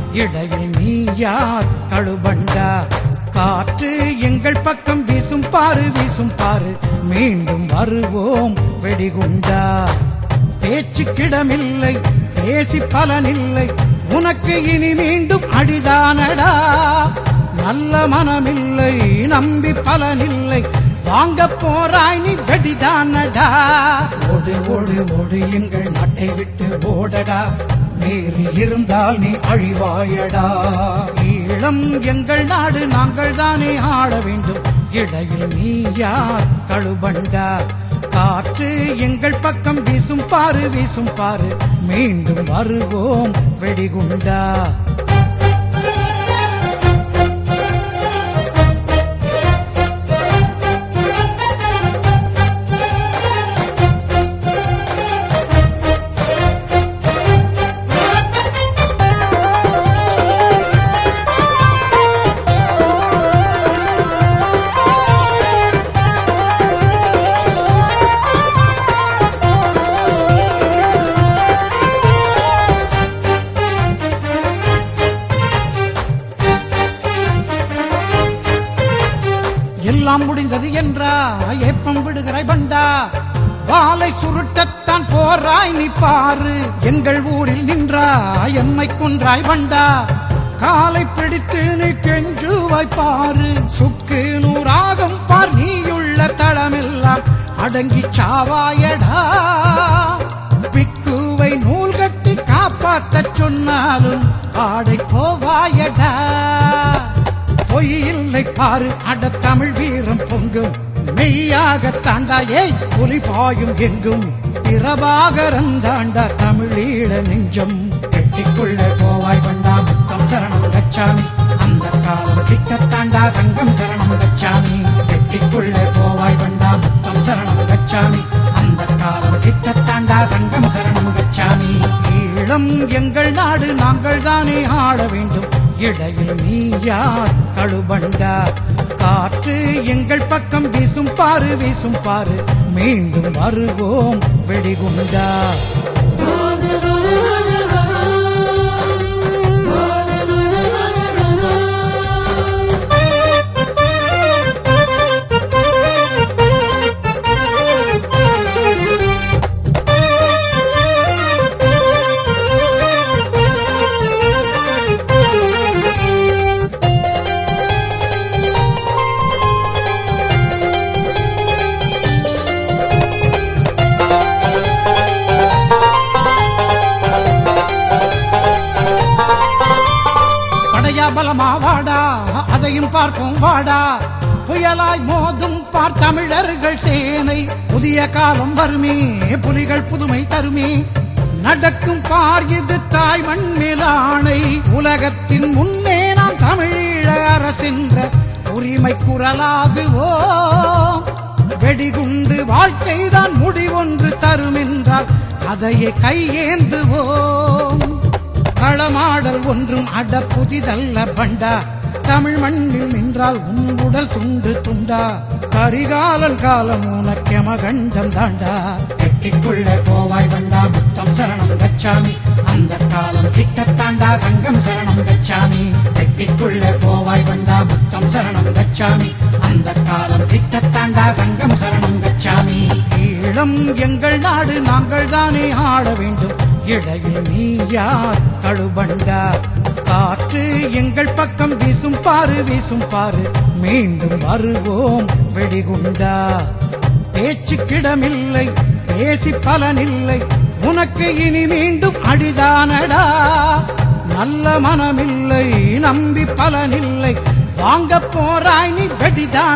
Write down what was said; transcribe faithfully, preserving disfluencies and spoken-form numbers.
இடையில் நீ யார் கழுபண்டா? காற்று எங்கள் பக்கம் வீசும் பாரு வீசும் பாரு, மீண்டும் வருவோம் வெடிகுண்டா. பேச்சுக்கிடமில்லை பேசி பலனில்லை, உனக்கு இனி மீண்டும் அடிதானடா. நல்ல மனமில்லை நம்பி பலனில்லை, வாங்க போராய் நீ வெடிதானடா. ஓடு ஓடு ஓடு எங்கள் நாட்டை விட்டு ஓடடா, மீறி இருந்தால் நீ அழிவாயடா. ஈழம் எங்கள் நாடு, நாங்கள் தானே ஆள வேண்டும், இடையில் நீ யார் கழுபண்டா? காற்று எங்கள் பக்கம் வீசும் பாரு வீசும் பாரு, மீண்டும் வருவோம் வெடிகுண்டா. எல்லாம் முடிந்தது என்றா ஏப்பம் விடுகிறாய் பண்டா, வாளை சுருட்டத்தான் போராய் நீ பாரு. எங்கள் ஊரில் நின்றாய் எம்மை கொன்றாய் பண்டா, காலை பிடித்து நீ கெஞ்சுவாய் பாரு. சுக்கு நூறாகும் பார் நீயுள்ள தளமெல்லாம் அடங்கி சாவாயடா. பிக்குவை நூல் கட்டி காப்பாத்த சொன்னாலும் ஆடை போவாயடா. பொய் இல்லை பாரு அட தமிழ் வீரம் பொங்கும், மெய்யாக தாண்டா ஏய் புலி பாயும் எங்கும். பிரபாகரன் தாண்டா தமிழீழ நெஞ்சம், கெட்டிக்குள்ள போவாய் பண்டா முத்தம் சரணம் கச்சாமி. அந்த காலம் கிட்டத்தாண்டா சங்கம் சரணம் கச்சாமி. கெட்டிக்குள்ள போவாய் பண்டா முத்தம் சரணம் கச்சாமி. அந்த காலம் கிட்டத்தாண்டா சங்கம் சரணம் கச்சாமி. ஈழம் எங்கள் நாடு, நாங்கள் தானே ஆள வேண்டும், இடையில் நீ யார் கழுபண்டா? காற்று எங்கள் பக்கம் வீசும் பாரு வீசும் பாரு, மீண்டும் வருவோம் வெடிகுண்டா. பலமா வாடா அதையும் பார்ப்போம் வாடா, புயலாய் மோதும் பார் தமிழர்கள் சேனை. புதிய காலம் வருமே புலிகள் புதுமை தருமே, நடக்கும் பார் இது தாய் மண் மேலானை. உலகத்தின் முன்னே நாம் தமிழீழ அரசென்ற உரிமை குரலாகுவோம். வெடிகுண்டு வாழ்க்கைதான் முடிவொன்று தரும் என்றால் அதையே கையேந்துவோம். களமாடல் ஒன்றும் அட புதிதல்ல பண்டா, தமிழ் மண்ணில் நின்றால் உன் உடல் துண்டு துண்டா. கரிகாலன் காலம் உனக்கெம கண்டம் தாண்டா. கெட்டிக்குள்ள போவாய் பண்டா புத்தம் சரணம் கச்சாமி. அந்த காலம் கிட்டத்தாண்டா சங்கம் சரணம் கச்சாமி. கெட்டிக்குள்ள போவாய் பண்டா புத்தம் சரணம் கச்சாமி. அந்த காலம் கிட்டத்தாண்டா சங்கம் சரணம் கச்சாமி. ஈழம் எங்கள் நாடு, நாங்கள் தானே ஆள வேண்டும், இடையில் நீ யார் கழுபண்டா? காற்று எங்கள் பக்கம் வீசும் பாரு வீசும் பாரு, மீண்டும் வருவோம் வெடிகுண்டா. பேச்சுக்கிடமில்லை பேசி பலனில்லை, உனக்கு இனி மீண்டும் அடிதானடா. நல்ல மனமில்லை நம்பி பலனில்லை, வாங்க போராய் நீ வெடிதான்.